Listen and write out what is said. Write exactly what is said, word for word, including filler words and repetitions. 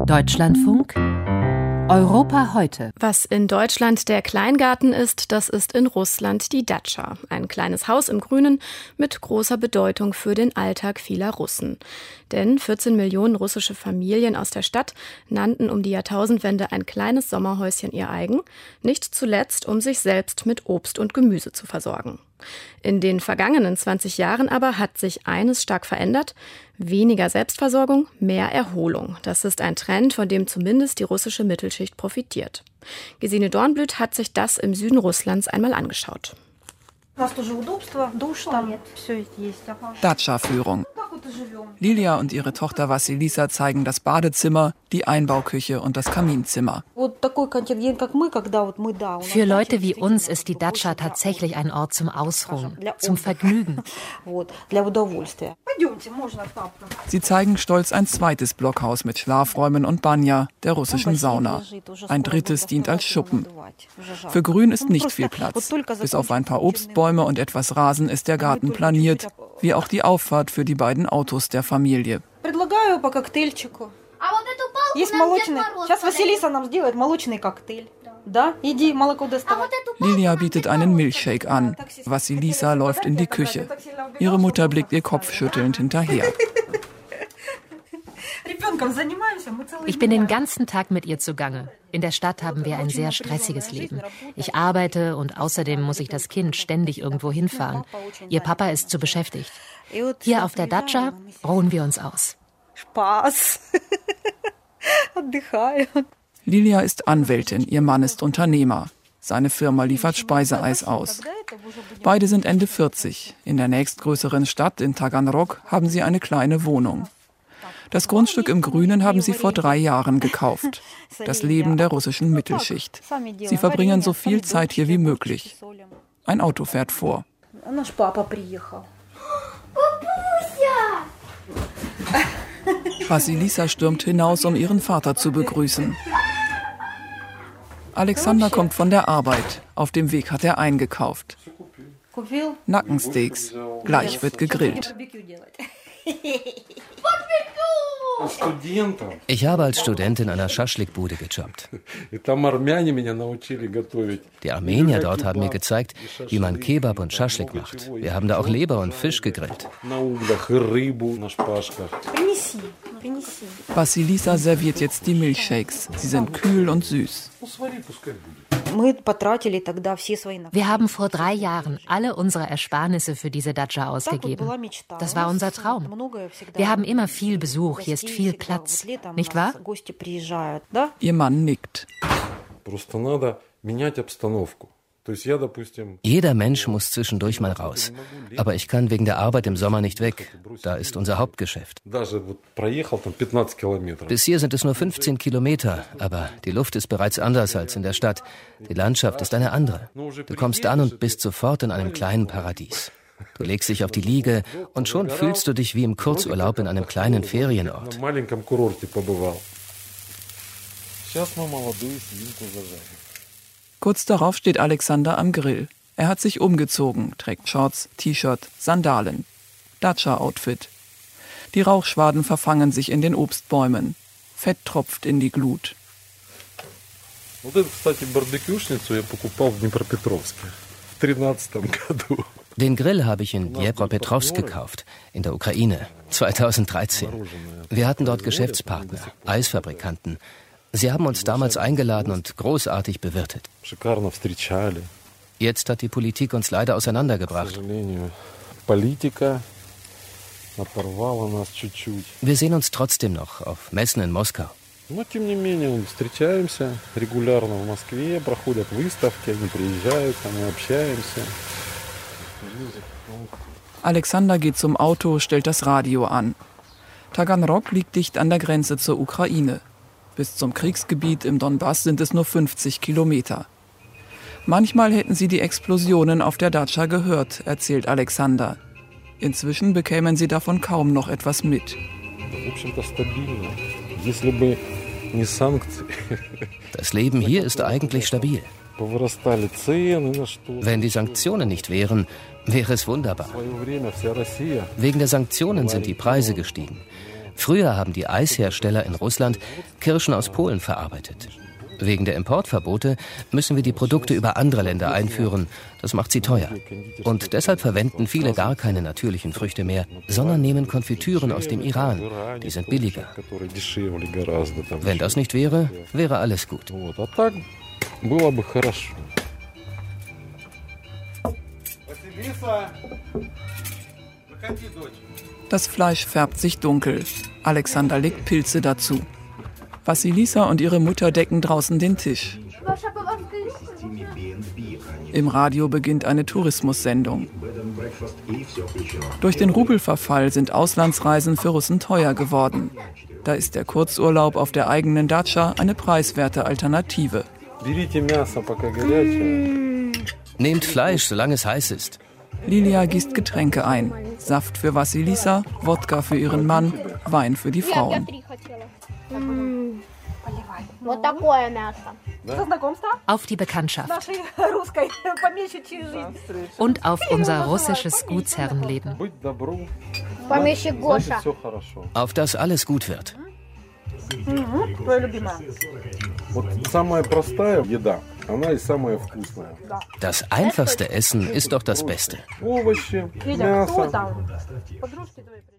Deutschlandfunk Europa heute. Was in Deutschland der Kleingarten ist, das ist in Russland die Datscha. Ein kleines Haus im Grünen mit großer Bedeutung für den Alltag vieler Russen. Denn vierzehn Millionen russische Familien aus der Stadt nannten um die Jahrtausendwende ein kleines Sommerhäuschen ihr eigen, nicht zuletzt, um sich selbst mit Obst und Gemüse zu versorgen. In den vergangenen zwanzig Jahren aber hat sich eines stark verändert: weniger Selbstversorgung, mehr Erholung. Das ist ein Trend, von dem zumindest die russische Mittelschicht profitiert. Gesine Dornblüt hat sich das im Süden Russlands einmal angeschaut. Datscha-Führung. Lilia und ihre Tochter Wassilisa zeigen das Badezimmer, die Einbauküche und das Kaminzimmer. Für Leute wie uns ist die Datscha tatsächlich ein Ort zum Ausruhen, zum Vergnügen. Sie zeigen stolz ein zweites Blockhaus mit Schlafräumen und Banja, der russischen Sauna. Ein drittes dient als Schuppen. Für Grün ist nicht viel Platz. Bis auf ein paar Obstbäume und etwas Rasen ist der Garten planiert, wie auch die Auffahrt für die beiden Autos der Familie. Lilia bietet einen Milchshake an. Wassilisa läuft in die Küche. Ihre Mutter blickt ihr kopfschüttelnd hinterher. Ich bin den ganzen Tag mit ihr zugange. In der Stadt haben wir ein sehr stressiges Leben. Ich arbeite und außerdem muss ich das Kind ständig irgendwo hinfahren. Ihr Papa ist zu beschäftigt. Hier auf der Datscha ruhen wir uns aus. Spaß. Lilia ist Anwältin, ihr Mann ist Unternehmer. Seine Firma liefert Speiseeis aus. Beide sind Ende vierzig. In der nächstgrößeren Stadt, in Taganrog, haben sie eine kleine Wohnung. Das Grundstück im Grünen haben sie vor drei Jahren gekauft. Das Leben der russischen Mittelschicht. Sie verbringen so viel Zeit hier wie möglich. Ein Auto fährt vor. Wassilisa stürmt hinaus, um ihren Vater zu begrüßen. Alexander kommt von der Arbeit. Auf dem Weg hat er eingekauft. Nackensteaks. Gleich wird gegrillt. Ich habe als Student in einer Schaschlikbude gejobbt. Die Armenier dort haben mir gezeigt, wie man Kebab und Schaschlik macht. Wir haben da auch Leber und Fisch gegrillt. Wassilisa serviert jetzt die Milchshakes. Sie sind kühl und süß. Wir haben vor drei Jahren alle unsere Ersparnisse für diese Datscha ausgegeben. Das war unser Traum. Wir haben immer viel Besuch, hier ist viel Platz, nicht wahr? Ihr Mann nickt. Jeder Mensch muss zwischendurch mal raus. Aber ich kann wegen der Arbeit im Sommer nicht weg. Da ist unser Hauptgeschäft. Bis hier sind es nur fünfzehn Kilometer, aber die Luft ist bereits anders als in der Stadt. Die Landschaft ist eine andere. Du kommst an und bist sofort in einem kleinen Paradies. Du legst dich auf die Liege und schon fühlst du dich wie im Kurzurlaub in einem kleinen Ferienort. Kurz darauf steht Alexander am Grill. Er hat sich umgezogen, trägt Shorts, T-Shirt, Sandalen. Datscha-Outfit. Die Rauchschwaden verfangen sich in den Obstbäumen. Fett tropft in die Glut. Den Grill habe ich in Dnepropetrovsk gekauft, in der Ukraine, zweitausenddreizehn. Wir hatten dort Geschäftspartner, Eisfabrikanten. Sie haben uns damals eingeladen und großartig bewirtet. Jetzt hat die Politik uns leider auseinandergebracht. Wir sehen uns trotzdem noch auf Messen in Moskau. Alexander geht zum Auto, stellt das Radio an. Taganrog liegt dicht an der Grenze zur Ukraine. Bis zum Kriegsgebiet im Donbass sind es nur fünfzig Kilometer. Manchmal hätten sie die Explosionen auf der Datscha gehört, erzählt Alexander. Inzwischen bekämen sie davon kaum noch etwas mit. Das Leben hier ist eigentlich stabil. Wenn die Sanktionen nicht wären, wäre es wunderbar. Wegen der Sanktionen sind die Preise gestiegen. Früher haben die Eishersteller in Russland Kirschen aus Polen verarbeitet. Wegen der Importverbote müssen wir die Produkte über andere Länder einführen. Das macht sie teuer. Und deshalb verwenden viele gar keine natürlichen Früchte mehr, sondern nehmen Konfitüren aus dem Iran. Die sind billiger. Wenn das nicht wäre, wäre alles gut. Das Fleisch färbt sich dunkel. Alexander legt Pilze dazu. Vassilisa und ihre Mutter decken draußen den Tisch. Im Radio beginnt eine Tourismussendung. Durch den Rubelverfall sind Auslandsreisen für Russen teuer geworden. Da ist der Kurzurlaub auf der eigenen Datscha eine preiswerte Alternative. Nehmt Fleisch, solange es heiß ist. Lilia gießt Getränke ein. Saft für Vassilisa, Wodka für ihren Mann, Wein für die Frauen. Auf die Bekanntschaft. Und auf unser russisches Gutsherrenleben. Auf das alles gut wird. Das einfachste Essen ist doch das Beste.